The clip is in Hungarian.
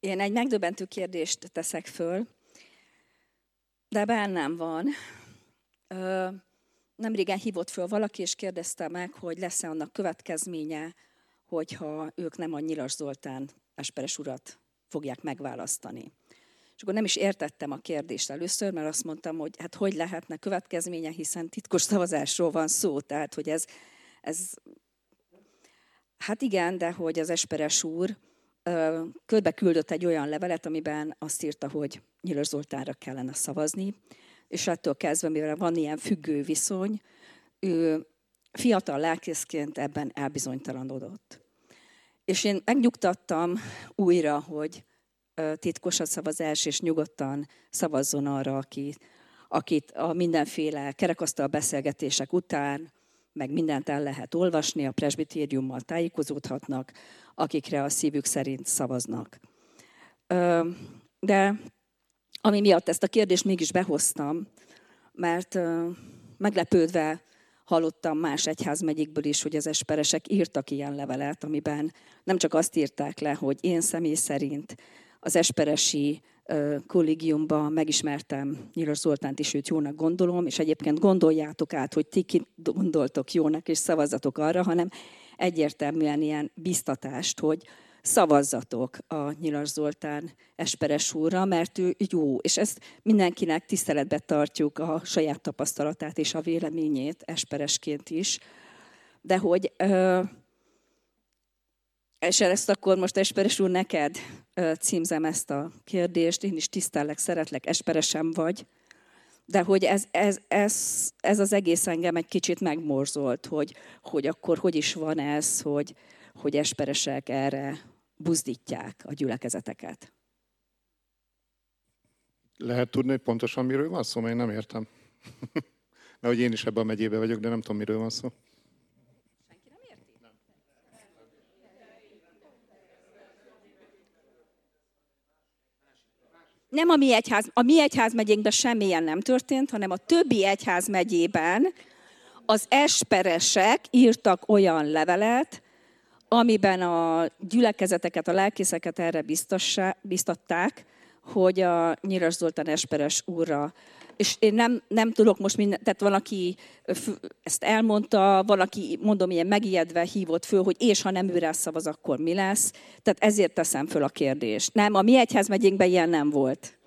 Én egy megdöbbentő kérdést teszek föl, de bennem van. Nemrégen hívott föl valaki, és kérdezte meg, hogy lesz-e annak következménye, hogyha ők nem a Nyilas Zoltán Esperes urat fogják megválasztani. És akkor nem is értettem a kérdést először, mert azt mondtam, hogy hát hogy lehetne következménye, hiszen titkos szavazásról van szó, tehát hogy ez hát igen, de hogy az Esperes úr körbe küldött egy olyan levelet, amiben azt írta, hogy Nyilas Zoltánra kellene szavazni, és ettől kezdve, mivel van ilyen függő viszony, ő fiatal lelkészként ebben elbizonytalanodott. És én megnyugtattam újra, hogy titkos a szavazás, és nyugodtan szavazzon arra, akit a mindenféle kerekasztal beszélgetések után, meg mindent el lehet olvasni, a presbitériummal tájékozódhatnak, akikre a szívük szerint szavaznak. De ami miatt ezt a kérdést mégis behoztam, mert meglepődve hallottam más egyházmegyékből is, hogy az esperesek írtak ilyen levelet, amiben nem csak azt írták le, hogy én személy szerint az esperesi kollégiumban megismertem Nyilas Zoltánt is, őt jónak gondolom, és egyébként gondoljátok át, hogy ti ki gondoltok jónak, és szavazzatok arra, hanem egyértelműen ilyen biztatást, hogy szavazzatok a Nyilas Zoltán Esperes úrra, mert ő jó, és ezt mindenkinek tiszteletbe tartjuk a saját tapasztalatát és a véleményét esperesként is, de hogy, és ezt akkor most Esperes úr neked címzem ezt a kérdést, én is tisztellek, szeretlek, esperesem vagy, de hogy ez az egész engem egy kicsit megmorzolt, hogy akkor hogy is van ez, hogy esperesek erre buzdítják a gyülekezeteket. Lehet tudni, hogy pontosan miről van szó, mert én nem értem. Mert hogy én is ebben a megyében vagyok, de nem tudom, miről van szó. Senki nem érti? Nem. Nem a mi egyházmegyénkben semmilyen nem történt, hanem a többi egyházmegyében az esperesek írtak olyan levelet, amiben a gyülekezeteket, a lelkészeket erre biztatták, hogy a Nyilas Zoltán Esperes úrra. És én nem tudok most tehát van, aki ezt elmondta, van, aki, mondom, ilyen megijedve hívott föl, hogy és ha nem őre szavaz, akkor mi lesz. Tehát ezért teszem föl a kérdést. Nem, a mi egyházmegyénkben ilyen nem volt.